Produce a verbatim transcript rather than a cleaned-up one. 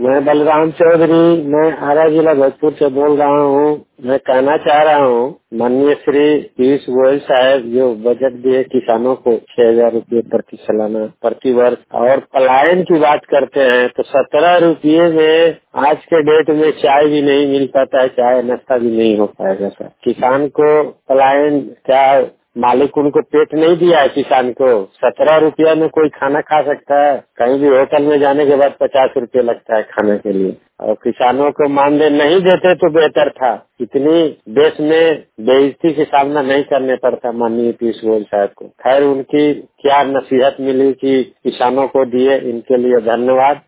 मैं बलराम चौधरी, मैं आरा जिला भोजपुर से बोल रहा हूँ। मैं कहना चाह रहा हूँ माननीय श्री पीयूष गोयल साहब जो बजट दिए किसानों को छह हजार रूपये प्रति सालाना प्रति वर्ष, और पलायन की बात करते हैं तो सत्रह रुपये में आज के डेट में चाय भी नहीं मिल पाता है, चाय नाश्ता भी नहीं हो पाएगा सर। किसान को पलायन क्या मालिक उनको पेट नहीं दिया है किसान को? सत्रह रुपया में कोई खाना खा सकता है? कहीं भी होटल में जाने के बाद पचास रुपये लगता है खाने के लिए, और किसानों को मानदेय नहीं देते तो बेहतर था। इतनी देश में बेइज्जती के सामना नहीं करने पड़ता माननीय पीयूष गोयल साहब को। खैर, उनकी क्या नसीहत मिली कि किसानों को दिए, इनके लिए धन्यवाद।